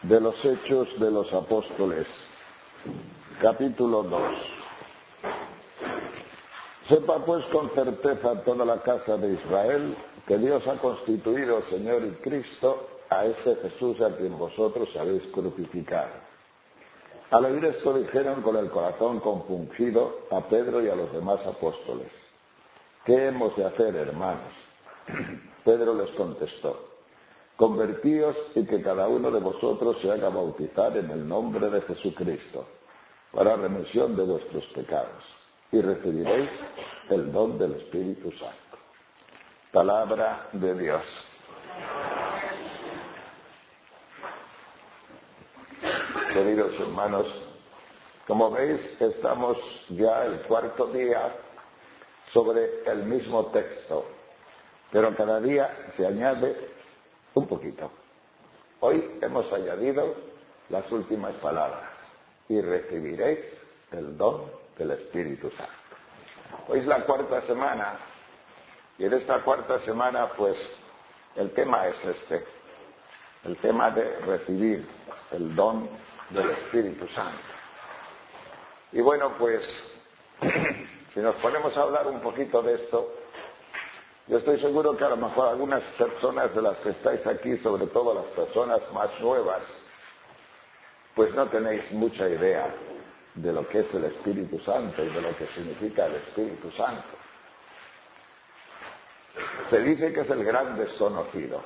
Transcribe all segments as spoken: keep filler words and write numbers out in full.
de los Hechos de los Apóstoles, capítulo dos. Sepa pues con certeza toda la casa de Israel que Dios ha constituido Señor y Cristo a este Jesús a quien vosotros habéis crucificado. Al oír esto dijeron con el corazón compungido a Pedro y a los demás apóstoles: ¿qué hemos de hacer, hermanos? Pedro les contestó: convertíos y que cada uno de vosotros se haga bautizar en el nombre de Jesucristo para remisión de vuestros pecados, y recibiréis el don del Espíritu Santo. Palabra de Dios. Queridos hermanos, como veis, estamos ya el cuarto día sobre el mismo texto, pero cada día se añade un poquito. Hoy hemos añadido las últimas palabras: y recibiréis el don del Espíritu Santo. Hoy es la cuarta semana, y en esta cuarta semana pues el tema es este, el tema de recibir el don del Espíritu Santo. Y bueno, pues si nos ponemos a hablar un poquito de esto, yo estoy seguro que a lo mejor algunas personas de las que estáis aquí, sobre todo las personas más nuevas, pues no tenéis mucha idea de lo que es el Espíritu Santo y de lo que significa el Espíritu Santo. Se dice que es el gran desconocido.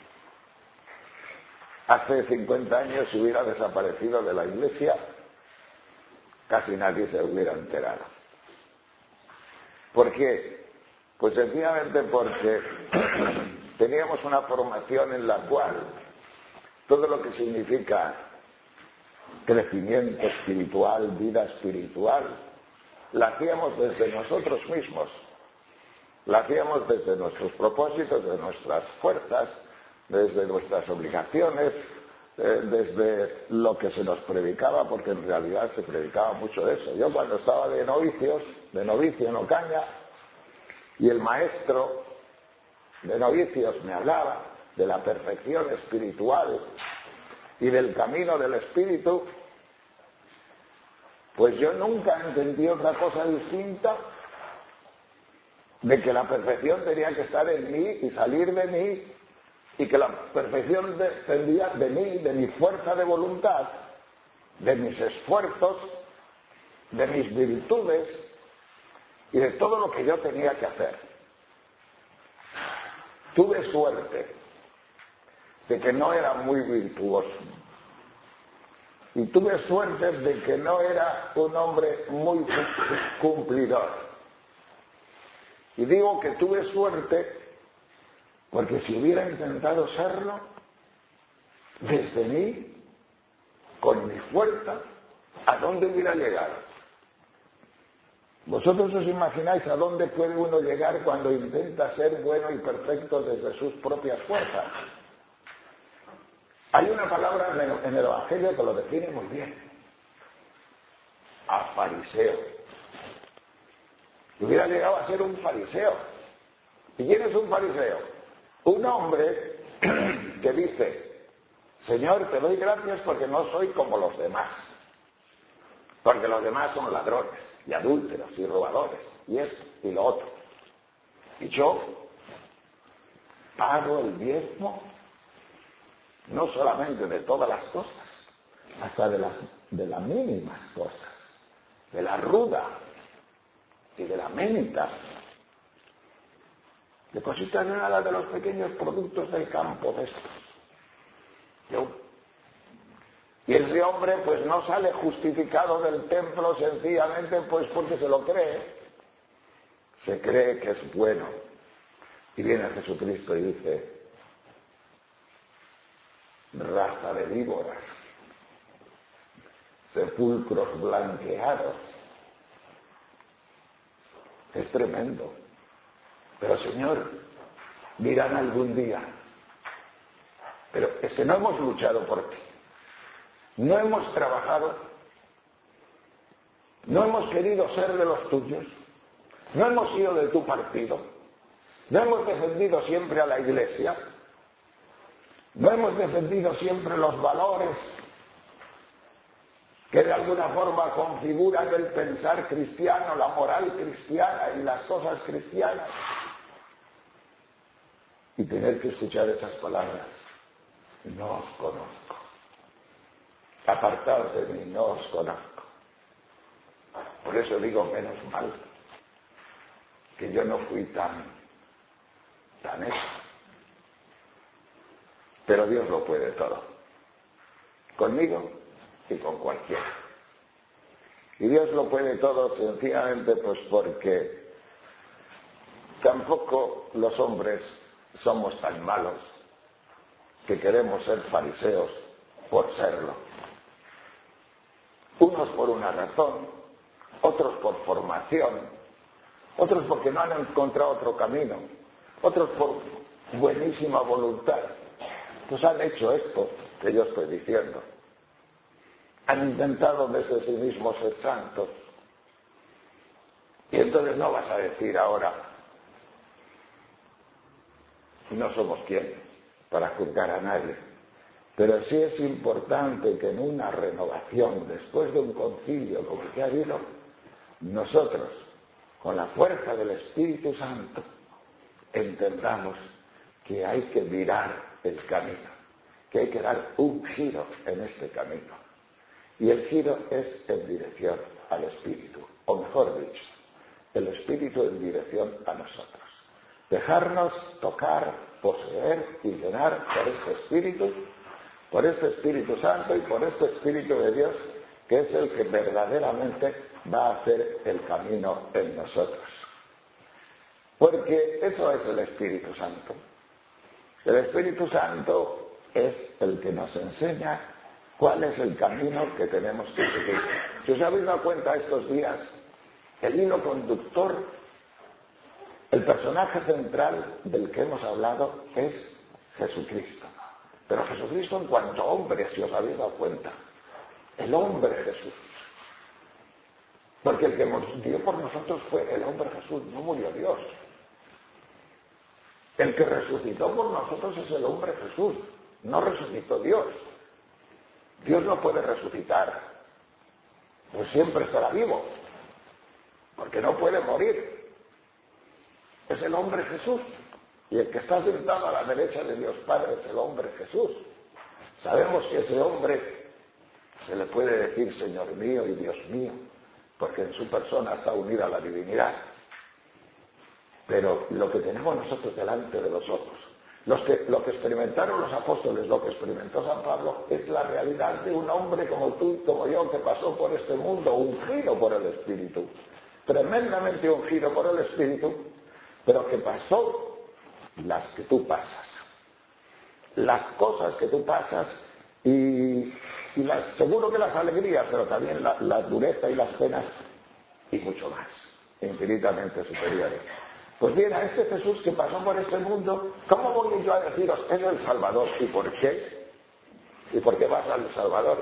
Hace cincuenta años, si hubiera desaparecido de la iglesia, casi nadie se hubiera enterado. ¿Por qué? Pues sencillamente porque teníamos una formación en la cual todo lo que significa crecimiento espiritual, vida espiritual, la hacíamos desde nosotros mismos, la hacíamos desde nuestros propósitos, de nuestras fuerzas, desde nuestras obligaciones, eh, desde lo que se nos predicaba, porque en realidad se predicaba mucho de eso. Yo cuando estaba de novicios, de novicio en Ocaña, y el maestro de novicios me hablaba de la perfección espiritual y del camino del Espíritu, pues yo nunca entendí otra cosa distinta de que la perfección tenía que estar en mí y salir de mí, y que la perfección dependía de mí, de mi fuerza de voluntad, de mis esfuerzos, de mis virtudes y de todo lo que yo tenía que hacer. Tuve suerte de que no era muy virtuoso, y tuve suerte de que no era un hombre muy cumplidor. Y digo que tuve suerte porque si hubiera intentado serlo desde mí, con mi fuerza, ¿a dónde hubiera llegado? ¿Vosotros os imagináis a dónde puede uno llegar cuando intenta ser bueno y perfecto desde sus propias fuerzas? Hay una palabra en el Evangelio que lo define muy bien: a fariseo. Hubiera llegado a ser un fariseo. ¿Y quién es un fariseo? Un hombre que dice: Señor, te doy gracias porque no soy como los demás, porque los demás son ladrones y adúlteros y robadores y esto y lo otro, y yo pago el diezmo no solamente de todas las cosas, hasta de las, de las mínimas cosas, de la ruda y de la menta, de cositas de nada, de los pequeños productos del campo de estos. Yo. Y ese hombre pues no sale justificado del templo sencillamente pues porque se lo cree. Se cree que es bueno. Y viene Jesucristo y dice: raza de víboras, sepulcros blanqueados. Es tremendo. Pero Señor, dirán algún día: pero es que no hemos luchado por ti, no hemos trabajado, no hemos querido ser de los tuyos, no hemos sido de tu partido, no hemos defendido siempre a la Iglesia, no hemos defendido siempre los valores que de alguna forma configuran el pensar cristiano, la moral cristiana y las cosas cristianas. Y tener que escuchar esas palabras: no os conozco, apartaos de mí, no os conozco. Por eso digo, menos mal que yo no fui tan, tan eso. Pero Dios lo puede todo, conmigo y con cualquiera. Y Dios lo puede todo sencillamente pues porque tampoco los hombres somos tan malos que queremos ser fariseos por serlo. Unos por una razón, otros por formación, otros porque no han encontrado otro camino, otros por buenísima voluntad. Pues han hecho esto que yo estoy diciendo. Han intentado desde sí mismos ser santos. Y entonces no vas a decir ahora: no somos quien para juzgar a nadie. Pero sí es importante que en una renovación, después de un concilio como el que ha habido, nosotros, con la fuerza del Espíritu Santo, entendamos que hay que virar el camino, que hay que dar un giro en este camino. Y el giro es en dirección al Espíritu, o mejor dicho, el Espíritu en dirección a nosotros. Dejarnos tocar, poseer y llenar por este Espíritu, por este Espíritu Santo y por este Espíritu de Dios, que es el que verdaderamente va a hacer el camino en nosotros. Porque eso es el Espíritu Santo. El Espíritu Santo es el que nos enseña cuál es el camino que tenemos que seguir. Si os habéis dado cuenta estos días, el hilo conductor, el personaje central del que hemos hablado es Jesucristo. Pero Jesucristo en cuanto a hombre, si os habéis dado cuenta, el hombre Jesús. Porque el que murió por nosotros fue el hombre Jesús, no murió Dios. El que resucitó por nosotros es el hombre Jesús, no resucitó Dios. Dios no puede resucitar, pues siempre estará vivo, porque no puede morir. Es el hombre Jesús. Y el que está sentado a la derecha de Dios Padre es el hombre Jesús. Sabemos que ese hombre se le puede decir Señor mío y Dios mío, porque en su persona está unida a la divinidad. Pero lo que tenemos nosotros delante de los ojos, los que, lo que experimentaron los apóstoles, lo que experimentó San Pablo, es la realidad de un hombre como tú y como yo, que pasó por este mundo, ungido por el Espíritu, tremendamente ungido por el Espíritu, pero que pasó las que tú pasas, las cosas que tú pasas y, y las, seguro que las alegrías, pero también la, la dureza y las penas y mucho más, infinitamente superiores. Pues bien, a este Jesús que pasó por este mundo, ¿cómo voy yo a deciros es el Salvador? ¿Y por qué? ¿Y por qué vas al Salvador?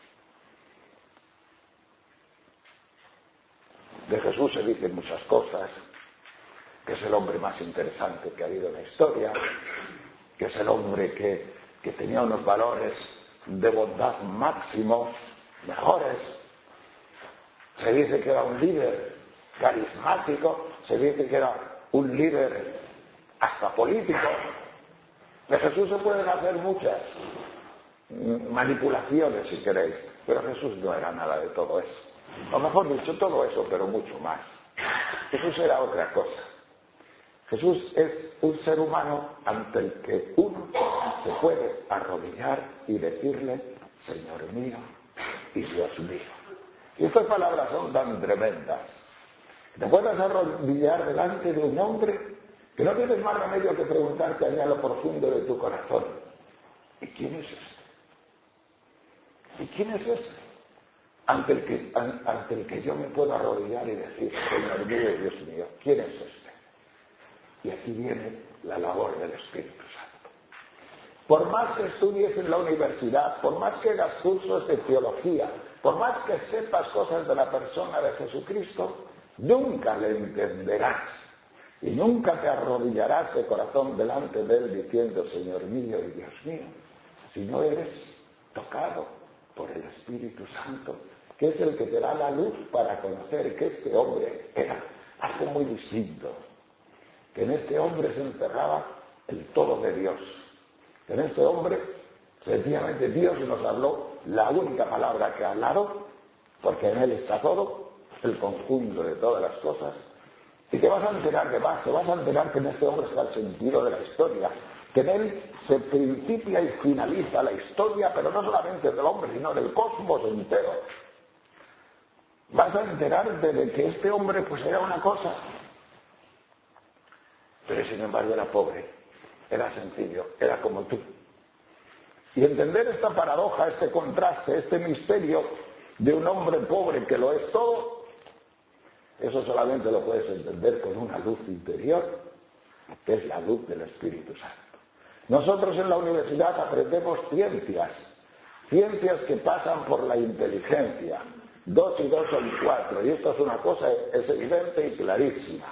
De Jesús se dicen muchas cosas, que es el hombre más interesante que ha habido en la historia, que es el hombre que, que tenía unos valores de bondad máximos, mejores. Se dice que era un líder carismático, se dice que era un líder hasta político. De Jesús se pueden hacer muchas manipulaciones, si queréis, pero Jesús no era nada de todo eso. O mejor dicho, todo eso, pero mucho más. Jesús era otra cosa. Jesús es un ser humano ante el que uno se puede arrodillar y decirle Señor mío y Dios mío. Y estas palabras son tan tremendas. Te puedes arrodillar delante de un hombre que no tienes más remedio que preguntarte allá en lo profundo de tu corazón: ¿y quién es este? ¿Y quién es este? Ante el que, ante el que yo me puedo arrodillar y decir Señor mío y Dios mío, ¿quién es este? Y aquí viene la labor del Espíritu Santo. Por más que estudies en la universidad, por más que hagas cursos de teología, por más que sepas cosas de la persona de Jesucristo, nunca le entenderás y nunca te arrodillarás de corazón delante de Él diciendo Señor mío y Dios mío, si no eres tocado por el Espíritu Santo que es el que te da la luz para conocer que este hombre era algo muy distinto, que en este hombre se encerraba el todo de Dios, que en este hombre, sencillamente Dios nos habló la única palabra que ha hablado, porque en él está todo, el conjunto de todas las cosas, y te vas a enterar de más, te vas a enterar que en este hombre está el sentido de la historia, que en él se principia y finaliza la historia, pero no solamente del hombre, sino del cosmos entero. Vas a enterarte de que este hombre pues era una cosa, pero sin embargo era pobre, era sencillo, era como tú. Y entender esta paradoja, este contraste, este misterio de un hombre pobre que lo es todo, eso solamente lo puedes entender con una luz interior, que es la luz del Espíritu Santo. Nosotros en la universidad aprendemos ciencias, ciencias que pasan por la inteligencia. Dos y dos son cuatro, y esto es una cosa, es evidente y clarísima.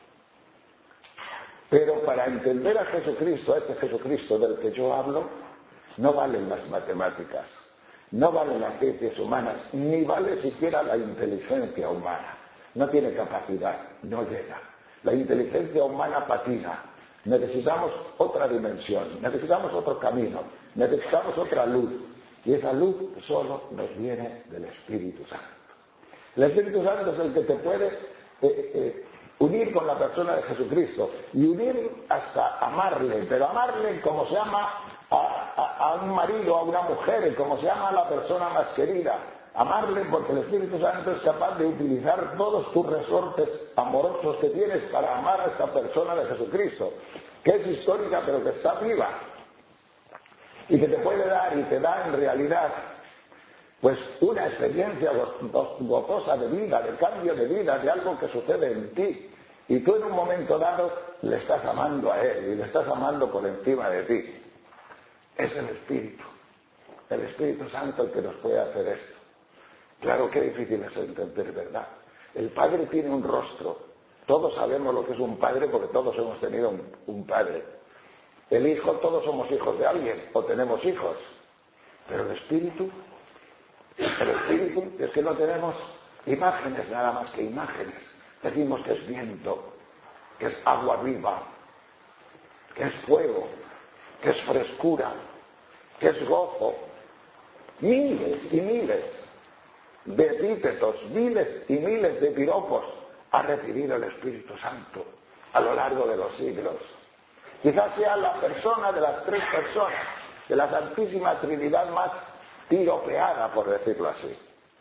Pero para entender a Jesucristo, a este Jesucristo del que yo hablo, no valen las matemáticas, no valen las ciencias humanas, ni vale siquiera la inteligencia humana. No tiene capacidad, no llega. La inteligencia humana patina. Necesitamos otra dimensión, necesitamos otro camino, necesitamos otra luz. Y esa luz solo nos viene del Espíritu Santo. El Espíritu Santo es el que te puede eh, eh, unir con la persona de Jesucristo y unir hasta amarle, pero amarle como se ama a, a, a un marido, a una mujer, como se ama a la persona más querida. Amarle porque el Espíritu Santo es capaz de utilizar todos tus resortes amorosos que tienes para amar a esta persona de Jesucristo, que es histórica pero que está viva y que te puede dar y te da en realidad pues una experiencia gozosa de vida, de cambio de vida, de algo que sucede en ti. Y tú en un momento dado le estás amando a él y le estás amando por encima de ti. Es el Espíritu, el Espíritu Santo el que nos puede hacer esto. Claro que difícil es entender, ¿verdad? El Padre tiene un rostro. Todos sabemos lo que es un padre porque todos hemos tenido un, un padre. El Hijo, todos somos hijos de alguien o tenemos hijos. Pero el Espíritu, el Espíritu es que no tenemos imágenes, nada más que imágenes. Decimos que es viento, que es agua viva, que es fuego, que es frescura, que es gozo. Miles y miles de epítetos, miles y miles de piropos ha recibido el Espíritu Santo a lo largo de los siglos. Quizás sea la persona de las tres personas, de la Santísima Trinidad más piropeada, por decirlo así.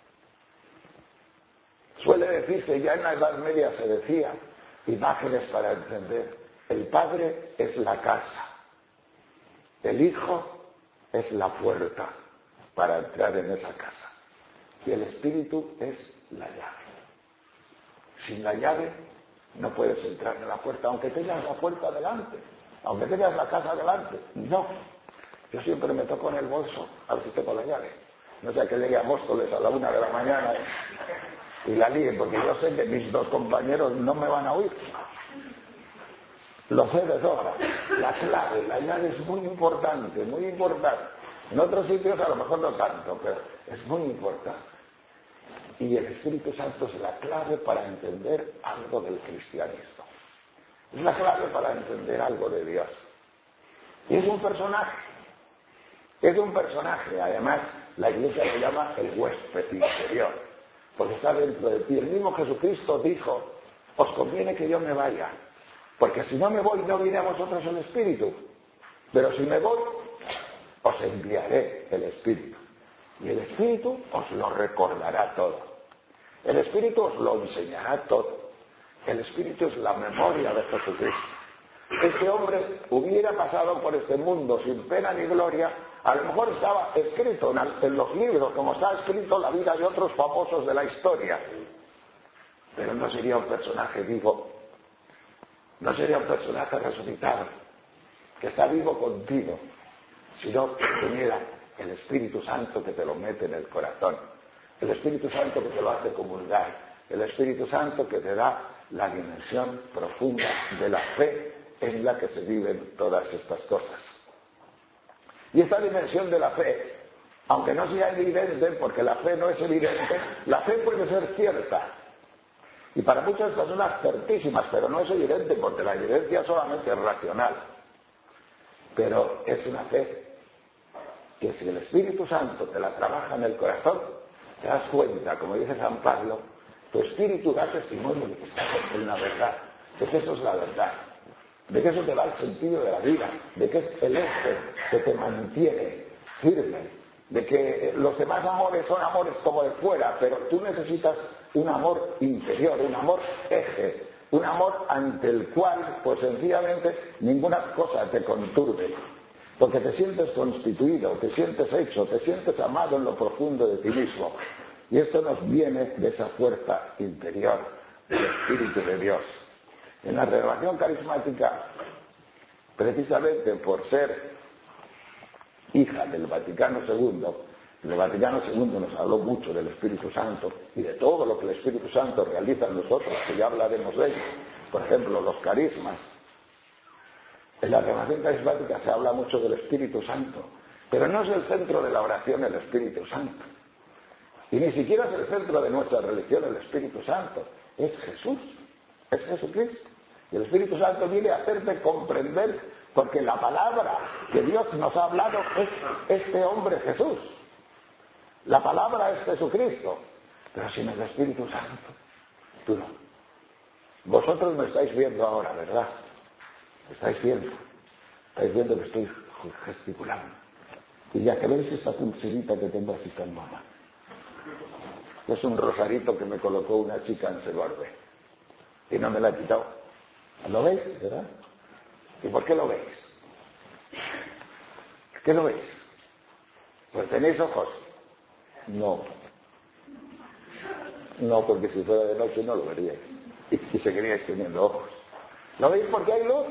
Suele decirse, ya en la Edad Media se decía, imágenes para entender, el Padre es la casa, el Hijo es la puerta para entrar en esa casa. Y el Espíritu es la llave. Sin la llave no puedes entrar en la puerta, aunque tengas la puerta delante, aunque tengas la casa delante. No. Yo siempre me toco en el bolso, a ver si tengo la llave. No sea que llegue a Móstoles a la una de la mañana y la líe, porque yo sé que mis dos compañeros no me van a oír. Lo sé de sobra. La clave, la llave es muy importante, muy importante. En otros sitios a lo mejor no tanto, pero es muy importante. Y el Espíritu Santo es la clave para entender algo del cristianismo. Es la clave para entender algo de Dios. Y es un personaje. Es un personaje. Además, la Iglesia lo llama el huésped interior, porque está dentro de ti. El mismo Jesucristo dijo, os conviene que yo me vaya, porque si no me voy no viene a vosotros el Espíritu. Pero si me voy, os enviaré el Espíritu. Y el Espíritu os lo recordará todo. El Espíritu os lo enseñará todo. El Espíritu es la memoria de Jesucristo. Este hombre hubiera pasado por este mundo sin pena ni gloria, a lo mejor estaba escrito en los libros, como está escrito la vida de otros famosos de la historia. Pero no sería un personaje vivo, no sería un personaje resucitado, que está vivo contigo, sino que tuviera el Espíritu Santo que te lo mete en el corazón, el Espíritu Santo que te lo hace comulgar, el Espíritu Santo que te da la dimensión profunda de la fe en la que se viven todas estas cosas. Y esta dimensión de la fe Aunque no sea evidente, porque la fe no es evidente, la fe puede ser cierta. Y para muchas personas certísimas, pero no es evidente, porque la evidencia solamente es racional. Pero es una fe que si el Espíritu Santo te la trabaja en el corazón, te das cuenta, como dice San Pablo, tu espíritu da testimonio de que estás en la verdad, de que eso es la verdad, de que eso te da el sentido de la vida, de que es el eje que te mantiene firme, de que los demás amores son amores como de fuera, pero tú necesitas un amor interior, un amor eje, un amor ante el cual, pues sencillamente, ninguna cosa te conturbe, porque te sientes constituido, te sientes hecho, te sientes amado en lo profundo de ti mismo. Y esto nos viene de esa fuerza interior del Espíritu de Dios. En la renovación carismática, precisamente por ser hija del Vaticano segundo, el Vaticano segundo nos habló mucho del Espíritu Santo y de todo lo que el Espíritu Santo realiza en nosotros, que ya hablaremos de ello. Por ejemplo, los carismas. En la renovación carismática se habla mucho del Espíritu Santo, pero no es el centro de la oración el Espíritu Santo. Y ni siquiera es el centro de nuestra religión el Espíritu Santo. Es Jesús, es Jesucristo. Y el Espíritu Santo viene a hacerte comprender, porque la palabra que Dios nos ha hablado es este hombre Jesús. La palabra es Jesucristo, pero sin el Espíritu Santo, tú no. Vosotros me estáis viendo ahora, ¿verdad? Me estáis viendo. Estáis viendo que estoy gesticulando. Y ya que veis esta pulserita que tengo así tan mala. Es un rosarito que me colocó una chica en Segorbe. Y no me la he quitado. ¿Lo veis, verdad? ¿Y por qué lo veis? ¿Qué lo veis? Pues tenéis ojos. No. No, porque si fuera de noche no lo veríais. Y, y seguiríais teniendo ojos. ¿Lo veis porque hay luz?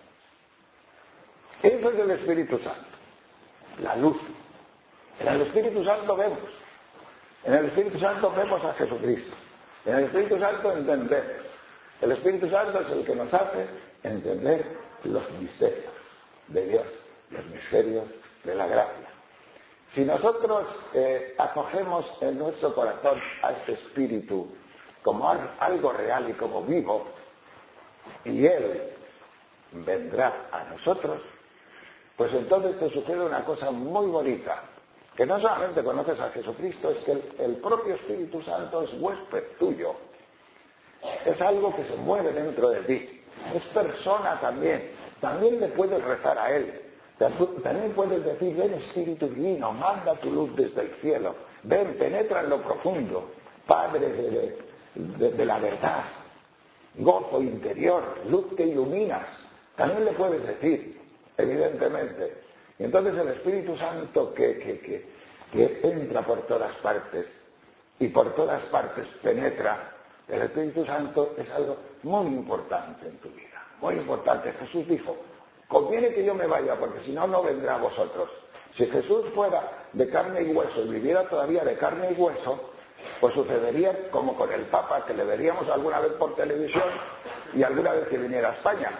Eso es el Espíritu Santo. La luz. En el Espíritu Santo vemos. En el Espíritu Santo vemos a Jesucristo. En el Espíritu Santo entendemos. El Espíritu Santo es el que nos hace entender los misterios de Dios, los misterios de la gracia. Si nosotros eh, acogemos en nuestro corazón a este Espíritu como algo real y como vivo, y Él vendrá a nosotros, pues entonces te sucede una cosa muy bonita, que no solamente conoces a Jesucristo, es que el, el propio Espíritu Santo es huésped tuyo. Es algo que se mueve dentro de ti. Es persona también. También le puedes rezar a Él. También puedes decir, ven Espíritu Divino, manda tu luz desde el cielo. Ven, penetra en lo profundo. Padre de, de, de, de la verdad. Gozo interior, luz que iluminas. También le puedes decir, evidentemente. Y entonces el Espíritu Santo que, que, que, que entra por todas partes y por todas partes penetra. El Espíritu Santo es algo muy importante en tu vida, muy importante. Jesús dijo, conviene que yo me vaya, porque si no, no vendrá a vosotros. Si Jesús fuera de carne y hueso y viviera todavía de carne y hueso, pues sucedería como con el Papa, que le veríamos alguna vez por televisión y alguna vez que viniera a España.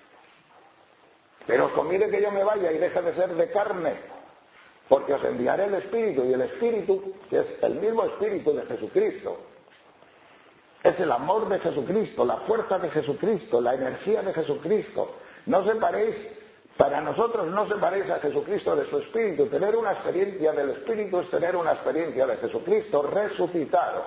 Pero conviene que yo me vaya y deje de ser de carne, porque os enviaré el Espíritu, y el Espíritu, que es el mismo Espíritu de Jesucristo, es el amor de Jesucristo, la fuerza de Jesucristo, la energía de Jesucristo. No separéis, para nosotros no separéis a Jesucristo de su Espíritu. Tener una experiencia del Espíritu es tener una experiencia de Jesucristo resucitado.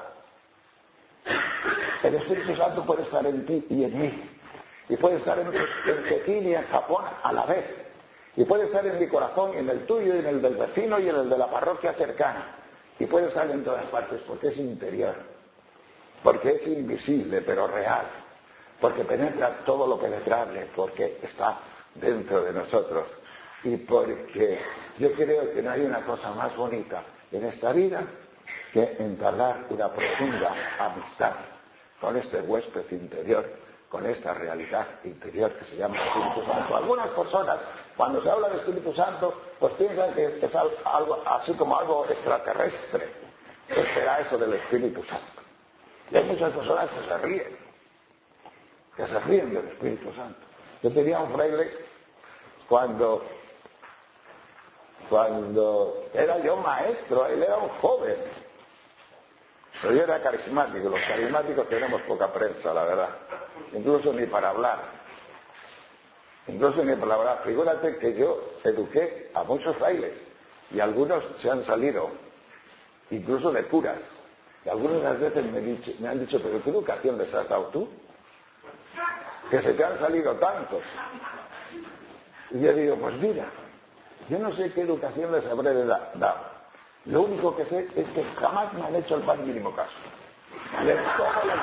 El Espíritu Santo puede estar en ti y en mí. Y puede estar en, en Pekín y en Japón a la vez. Y puede estar en mi corazón y en el tuyo y en el del vecino y en el de la parroquia cercana. Y puede estar en todas partes porque es interior. Porque es invisible, pero real, porque penetra todo lo penetrable, porque está dentro de nosotros, y porque yo creo que no hay una cosa más bonita en esta vida que entablar una profunda amistad con este huésped interior, con esta realidad interior que se llama Espíritu Santo. Algunas personas, cuando se habla de Espíritu Santo, pues piensan que es algo así como algo extraterrestre. ¿Qué será eso del Espíritu Santo? Y hay muchas personas que se ríen, que se ríen del Espíritu Santo. Yo tenía un fraile cuando cuando era yo maestro, él era un joven. Pero yo era carismático, los carismáticos tenemos poca prensa, la verdad. Incluso ni para hablar. Incluso ni para hablar. Figúrate que yo eduqué a muchos frailes y algunos se han salido, incluso de curas. Y algunas veces me, dicho, me han dicho, pero ¿qué educación les has dado tú? Que se te han salido tantos. Y yo digo, pues mira, yo no sé qué educación les habré dado. Lo único que sé es que jamás me han hecho el más mínimo caso. Les cojo la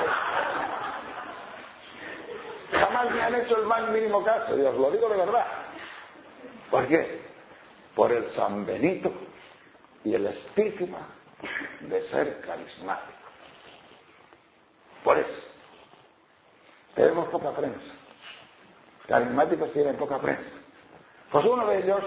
que... Jamás me han hecho el más mínimo caso, y os lo digo de verdad. ¿Por qué? Por el San Benito y el estigma de ser carismático. Por eso. Tenemos poca prensa. Carismáticos tienen poca prensa. Pues uno de ellos,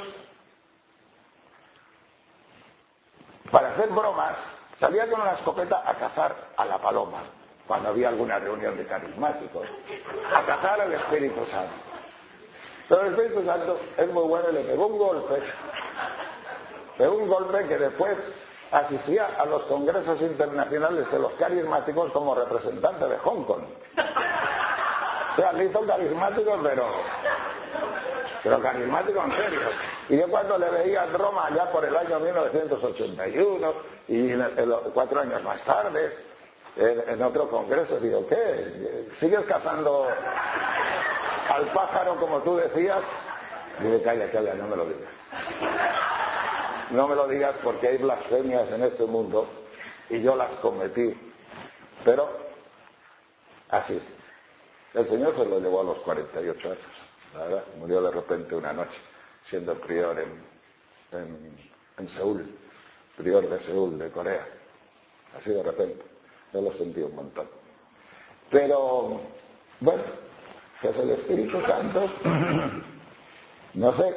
para hacer bromas, salía con una escopeta a cazar a la paloma, cuando había alguna reunión de carismáticos, a cazar al Espíritu Santo. Pero el Espíritu Santo es muy bueno y le pegó un golpe, pegó un golpe que después asistía a los congresos internacionales de los carismáticos como representante de Hong Kong. O sea, le hizo carismático, pero... pero carismático en serio. Y yo cuando le veía en Roma allá por el año mil novecientos ochenta y uno y en, en, cuatro años más tarde en, en otro congreso, digo, ¿qué? ¿Sigues cazando al pájaro como tú decías? Digo, calla, calla, no me lo digas. No me lo digas porque hay blasfemias en este mundo y yo las cometí. Pero así. El Señor se lo llevó a los cuarenta y ocho años. La verdad, murió de repente una noche, siendo prior en, en, en Seúl, prior de Seúl, de Corea. Así de repente. Yo lo sentí un montón. Pero, bueno, que es el Espíritu Santo, no sé,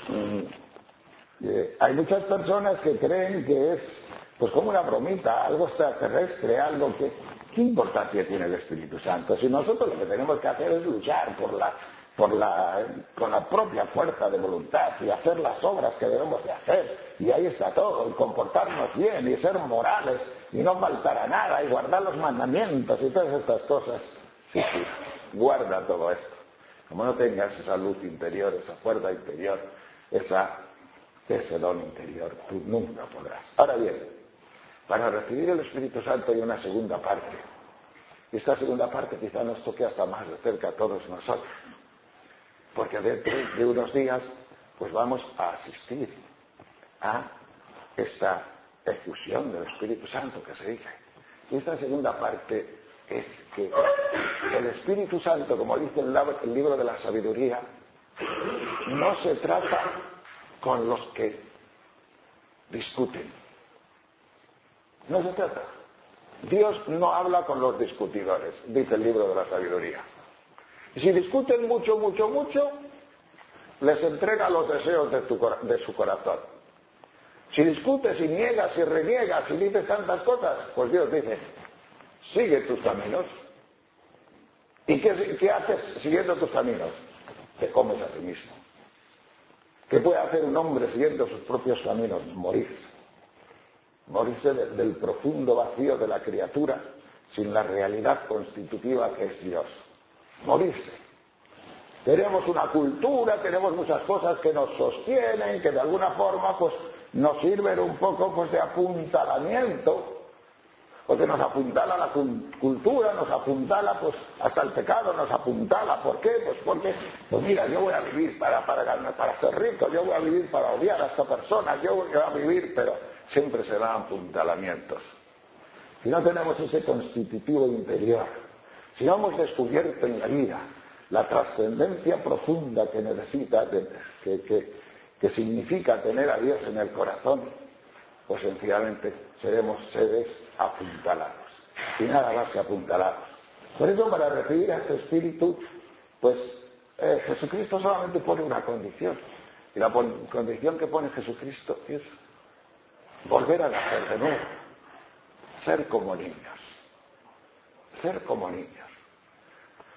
eh, hay muchas personas que creen que es, pues como una bromita, algo extraterrestre, algo que... ¿Qué importancia tiene el Espíritu Santo? Si nosotros lo que tenemos que hacer es luchar por la... Por la, con la propia fuerza de voluntad y hacer las obras que debemos de hacer, y ahí está todo, y comportarnos bien y ser morales y no faltar a nada y guardar los mandamientos y todas estas cosas. Sí, sí, guarda todo esto. Como no tengas esa luz interior, esa fuerza interior, esa, ese don interior, tú nunca podrás. Ahora bien, para recibir el Espíritu Santo hay una segunda parte, y esta segunda parte quizá nos toque hasta más de cerca a todos nosotros. Porque dentro de unos días pues vamos a asistir a esta efusión del Espíritu Santo que se dice. Y esta segunda parte es que el Espíritu Santo, como dice el libro de la sabiduría, no se trata con los que discuten. No se trata. Dios no habla con los discutidores, dice el libro de la sabiduría. Y si discuten mucho, mucho, mucho, les entrega los deseos de, tu, de su corazón. Si discutes y niegas y reniegas y dices tantas cosas, pues Dios dice, sigue tus caminos. ¿Y qué, qué haces siguiendo tus caminos? Te comes a ti mismo. ¿Qué puede hacer un hombre siguiendo sus propios caminos? Morirse. Morirse de, del profundo vacío de la criatura sin la realidad constitutiva que es Dios. Morirse. Tenemos una cultura, tenemos muchas cosas que nos sostienen, que de alguna forma pues nos sirven un poco pues de apuntalamiento, porque nos apuntala la cultura, nos apuntala pues hasta el pecado, nos apuntala. ¿Por qué? Pues porque, pues mira, yo voy a vivir para, para, para ser rico, yo voy a vivir para odiar a esta persona, yo voy a vivir, pero siempre se dan apuntalamientos. Si no tenemos ese constitutivo interior, si no hemos descubierto en la vida la trascendencia profunda que necesita, que, que, que significa tener a Dios en el corazón, pues sencillamente seremos seres apuntalados, y nada más que apuntalados. Por eso, para recibir a este Espíritu, pues eh, Jesucristo solamente pone una condición, y la pon- condición que pone Jesucristo es volver a nacer de nuevo, ser como niños, ser como niños.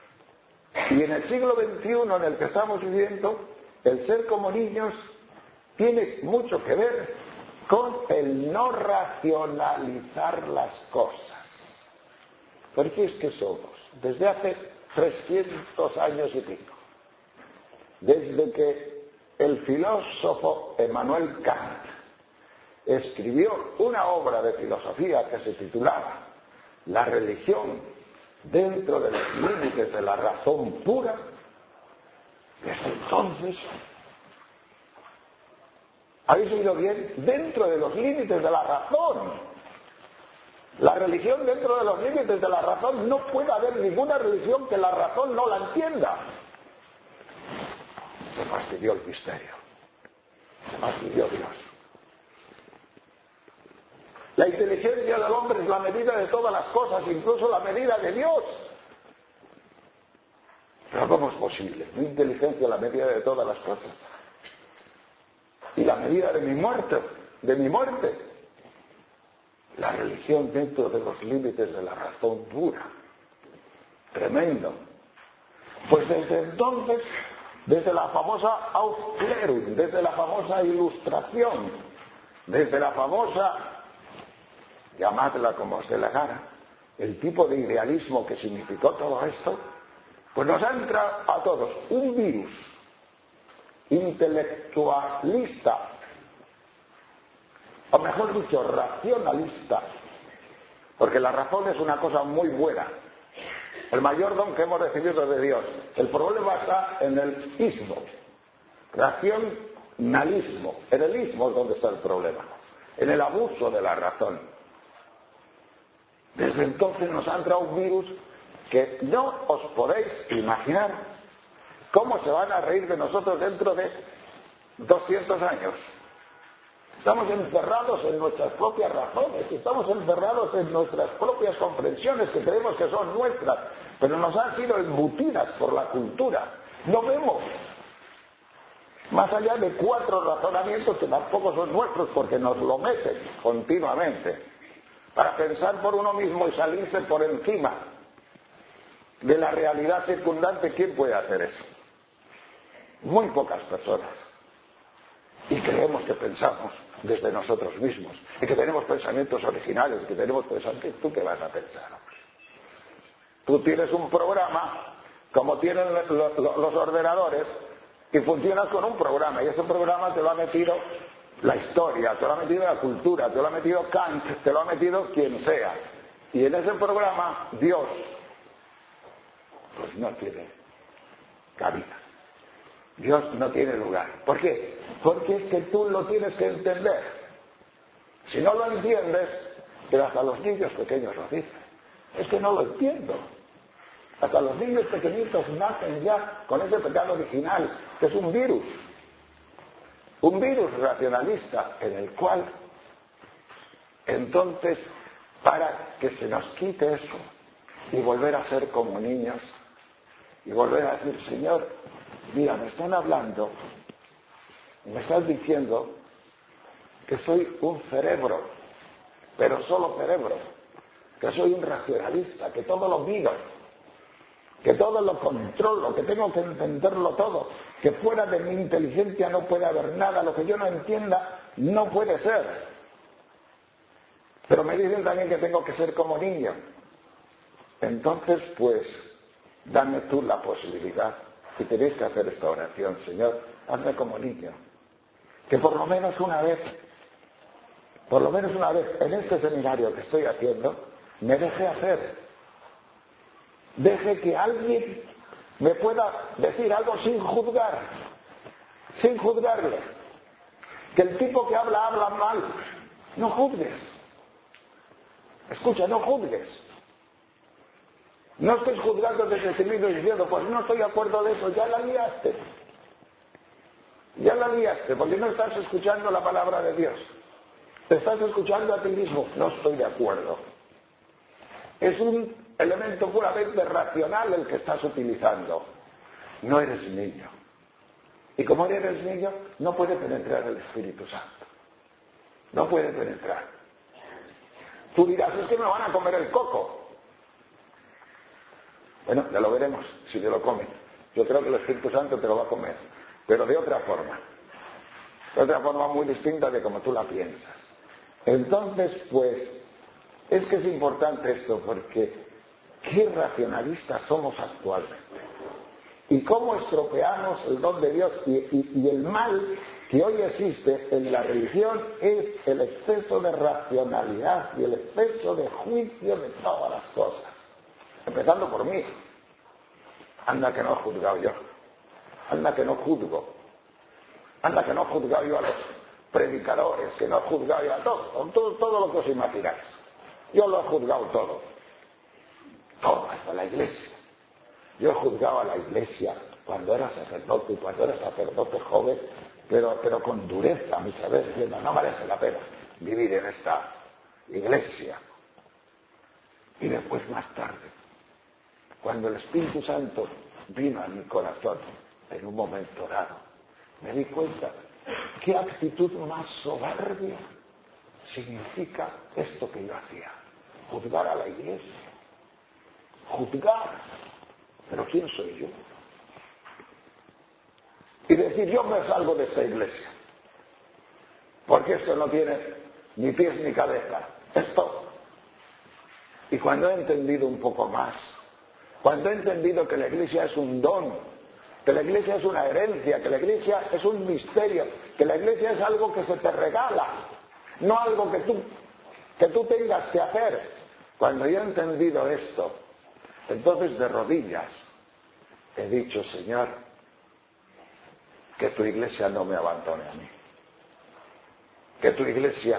Y en el siglo veintiuno en el que estamos viviendo, el ser como niños tiene mucho que ver con el no racionalizar las cosas. Porque es que somos, desde hace trescientos años y pico, desde que el filósofo Emmanuel Kant escribió una obra de filosofía que se titulaba La religión dentro de los límites de la razón pura, desde entonces, ¿habéis oído bien? Dentro de los límites de la razón. La religión dentro de los límites de la razón, no puede haber ninguna religión que la razón no la entienda. Se fastidió el misterio. Se fastidió Dios. La inteligencia del hombre es la medida de todas las cosas, incluso la medida de Dios. Pero ¿cómo es posible? Mi inteligencia es la medida de todas las cosas. Y la medida de mi muerte, de mi muerte. La religión dentro de los límites de la razón pura. Tremendo. Pues desde entonces, desde la famosa Aufklärung, desde la famosa Ilustración, desde la famosa, llamadla como os dé la gana, el tipo de idealismo que significó todo esto, pues nos entra a todos un virus intelectualista, o mejor dicho, racionalista, porque la razón es una cosa muy buena, el mayor don que hemos recibido de Dios. El problema está en el ismo, racionalismo, en el ismo es donde está el problema, en el abuso de la razón. Desde entonces nos ha entrado un virus que no os podéis imaginar cómo se van a reír de nosotros dentro de doscientos años. Estamos encerrados en nuestras propias razones, estamos encerrados en nuestras propias comprensiones que creemos que son nuestras, pero nos han sido embutidas por la cultura. No vemos más allá de cuatro razonamientos que tampoco son nuestros porque nos lo meten continuamente para pensar por uno mismo y salirse por encima de la realidad circundante. ¿Quién puede hacer eso? Muy pocas personas. Y creemos que pensamos desde nosotros mismos y que tenemos pensamientos originales, que tenemos pensamientos. ¿Tú qué vas a pensar? Tú tienes un programa como tienen los ordenadores y funcionas con un programa y ese programa te lo ha metido la historia, te lo ha metido la cultura, te lo ha metido Kant, te lo ha metido quien sea, y en ese programa Dios pues no tiene cabida. Dios no tiene lugar. ¿Por qué? Porque es que tú lo tienes que entender. Si no lo entiendes, pero hasta los niños pequeños lo dicen, es que no lo entiendo. Hasta los niños pequeñitos nacen ya con ese pecado original, que es un virus. Un virus racionalista en el cual, entonces, para que se nos quite eso y volver a ser como niños, y volver a decir, Señor, mira, me están hablando, me están diciendo que soy un cerebro, pero solo cerebro, que soy un racionalista, que todo lo miro, que todo lo controlo, que tengo que entenderlo todo, que fuera de mi inteligencia no puede haber nada, lo que yo no entienda no puede ser. Pero me dicen también que tengo que ser como niño. Entonces, pues, dame tú la posibilidad, y tenéis que hacer esta oración, Señor, hazme como niño. Que por lo menos una vez, por lo menos una vez, en este seminario que estoy haciendo, me deje hacer. Deje que alguien me pueda decir algo sin juzgar, sin juzgarle. Que el tipo que habla, habla mal. No juzgues. Escucha, no juzgues. No estés juzgando desde el cielo y diciendo, pues no estoy de acuerdo de eso, ya la liaste. Ya la liaste, porque no estás escuchando la palabra de Dios. Te estás escuchando a ti mismo, no estoy de acuerdo. Es un elemento puramente racional el que estás utilizando. No eres niño. Y como no eres niño, no puede penetrar el Espíritu Santo. No puede penetrar. Tú dirás, es que me van a comer el coco. Bueno, ya lo veremos, si te lo comen. Yo creo que el Espíritu Santo te lo va a comer, pero de otra forma. de otra forma muy distinta de como tú la piensas. Entonces, pues, es que es importante esto, porque qué racionalistas somos actualmente. Y cómo estropeamos el don de Dios. Y, y, y el mal que hoy existe en la religión es el exceso de racionalidad y el exceso de juicio de todas las cosas. Empezando por mí. Anda que no he juzgado yo. Anda que no juzgo. Anda que no he juzgado yo a los predicadores, que no he juzgado yo a todos, todo, todo lo que os imagináis. Yo lo he juzgado todo. Todo, hasta la iglesia. Yo he juzgado a la iglesia cuando era sacerdote y cuando era sacerdote joven, pero, pero con dureza muchas veces, diciendo, no merece la pena vivir en esta iglesia. Y después, más tarde, cuando el Espíritu Santo vino a mi corazón en un momento dado, me di cuenta qué actitud más soberbia significa esto que yo hacía, juzgar a la iglesia, juzgar. ¿Pero quién soy yo? Y decir, yo me salgo de esta iglesia, porque esto no tiene ni pies ni cabeza, esto. Y cuando he entendido un poco más, cuando he entendido que la iglesia es un don, que la iglesia es una herencia, que la iglesia es un misterio, que la iglesia es algo que se te regala, no algo que tú, que tú tengas que hacer. Cuando yo he entendido esto, entonces de rodillas he dicho, Señor, que tu iglesia no me abandone a mí, que tu iglesia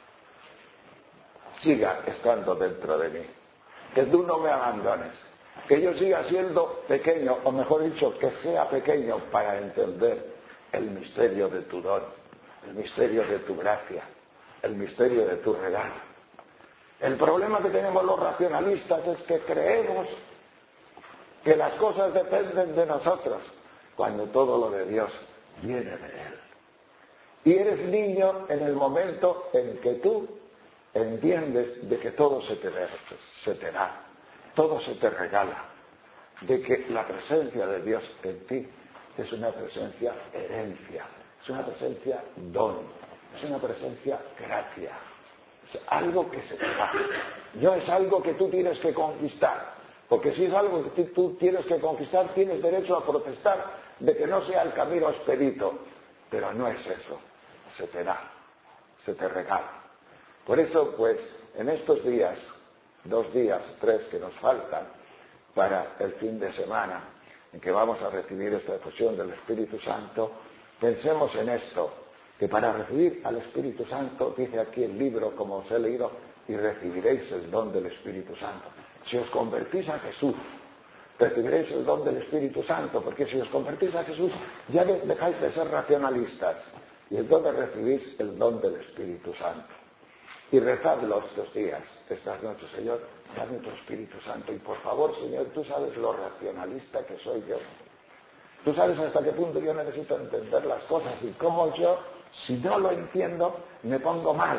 siga estando dentro de mí, que tú no me abandones, que yo siga siendo pequeño, o mejor dicho, que sea pequeño para entender el misterio de tu don, el misterio de tu gracia, el misterio de tu regalo. El problema que tenemos los racionalistas es que creemos que las cosas dependen de nosotros, cuando todo lo de Dios viene de Él. Y eres niño en el momento en que tú entiendes de que todo se te, se te da, todo se te regala, de que la presencia de Dios en ti es una presencia herencia, es una presencia don, es una presencia gracia, es algo que se te da, no es algo que tú tienes que conquistar, porque si es algo que tú tienes que conquistar, tienes derecho a protestar de que no sea el camino expedito, pero no es eso, se te da, se te regala. Por eso, pues, en estos días, dos días, tres que nos faltan para el fin de semana, en que vamos a recibir esta efusión del Espíritu Santo, pensemos en esto, que para recibir al Espíritu Santo, dice aquí el libro, como os he leído, y recibiréis el don del Espíritu Santo. Si os convertís a Jesús, recibiréis el don del Espíritu Santo, porque si os convertís a Jesús, ya dejáis de ser racionalistas, y entonces recibís el don del Espíritu Santo. Y rezadlo estos días, estas noches, Señor, dame tu Espíritu Santo, y por favor, Señor, tú sabes lo racionalista que soy yo. Tú sabes hasta qué punto yo necesito entender las cosas, y cómo yo, si no lo entiendo, me pongo mal.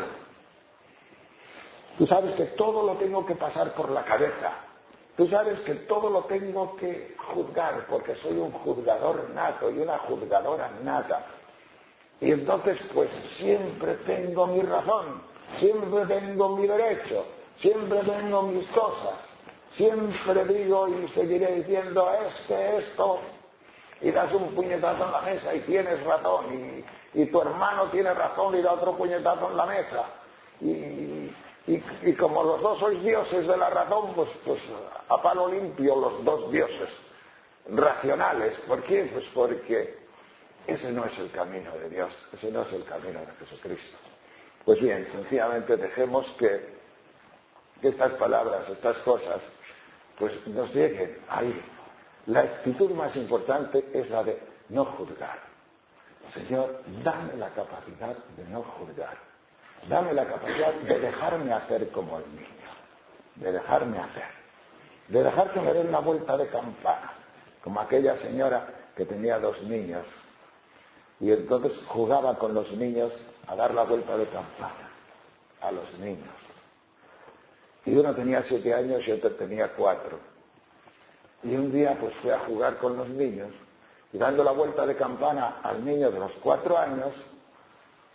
Tú sabes que todo lo tengo que pasar por la cabeza. Tú sabes que todo lo tengo que juzgar, porque soy un juzgador nato y una juzgadora nata. Y entonces, pues, siempre tengo mi razón, siempre tengo mi derecho, siempre tengo mis cosas. Siempre digo y seguiré diciendo, es que esto, y das un puñetazo en la mesa y tienes razón, y, y tu hermano tiene razón y da otro puñetazo en la mesa. Y... Y, y como los dos sois dioses de la razón, pues, pues a palo limpio los dos dioses racionales. ¿Por qué? Pues porque ese no es el camino de Dios, ese no es el camino de Jesucristo. Pues bien, sencillamente dejemos que, que estas palabras, estas cosas, pues nos lleguen ahí. La actitud más importante es la de no juzgar. Señor, dame la capacidad de no juzgar. Dame la capacidad de dejarme hacer como el niño, de dejarme hacer, de dejar que me den una vuelta de campana, como aquella señora que tenía dos niños, y entonces jugaba con los niños a dar la vuelta de campana, a los niños. Y uno tenía siete años y otro tenía cuatro. Y un día pues fue a jugar con los niños, y dando la vuelta de campana al niño de los cuatro años,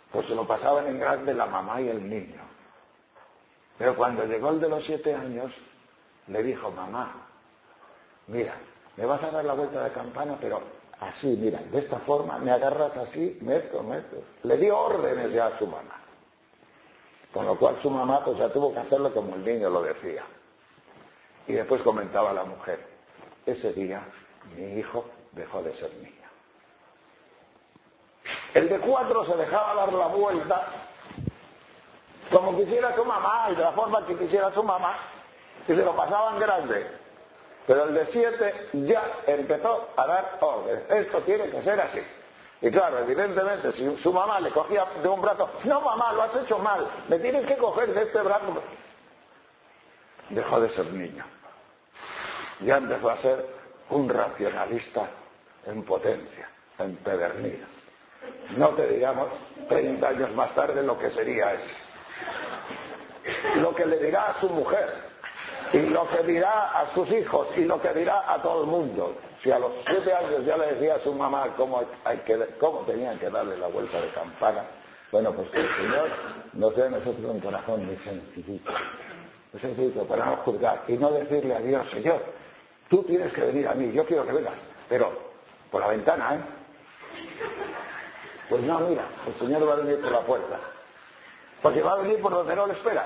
pues se lo pasaban en grande la mamá y el niño. Pero cuando llegó el de los siete años, le dijo, mamá, mira, me vas a dar la vuelta de campana, pero así, mira, de esta forma, me agarras así, metro, metro. Le dio órdenes ya a su mamá. Con lo cual su mamá pues ya tuvo que hacerlo como el niño lo decía. Y después comentaba la mujer, ese día mi hijo dejó de ser niño. El de cuatro se dejaba dar la vuelta como quisiera su mamá y de la forma que quisiera su mamá y se lo pasaban grande. Pero el de siete ya empezó a dar órdenes. Esto tiene que ser así. Y claro, evidentemente, si su mamá le cogía de un brazo, no mamá, lo has hecho mal, me tienes que coger de este brazo. Dejó de ser niño. Ya empezó a ser un racionalista en potencia, empedernido. No te digamos treinta años más tarde lo que sería eso. Lo que le dirá a su mujer, y lo que dirá a sus hijos, y lo que dirá a todo el mundo. Si a los siete años ya le decía a su mamá cómo, hay que, cómo tenían que darle la vuelta de campana, bueno, pues que el Señor nos dé a nosotros un corazón muy sencillito, muy sencillito para no juzgar y no decirle a Dios, Señor, tú tienes que venir a mí, yo quiero que vengas, pero por la ventana, ¿eh? Pues no, mira, el Señor va a venir por la puerta, porque va a venir por donde no le esperas.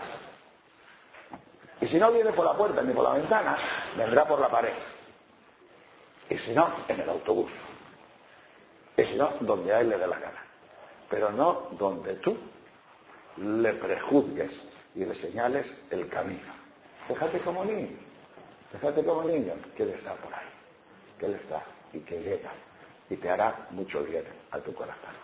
Y si no viene por la puerta ni por la ventana, vendrá por la pared. Y si no, en el autobús. Y si no, donde a él le dé la gana. Pero no donde tú le prejuzgues y le señales el camino. Déjate como niño, déjate como niño, que él está por ahí, que él está y que llega y te hará mucho bien a tu corazón.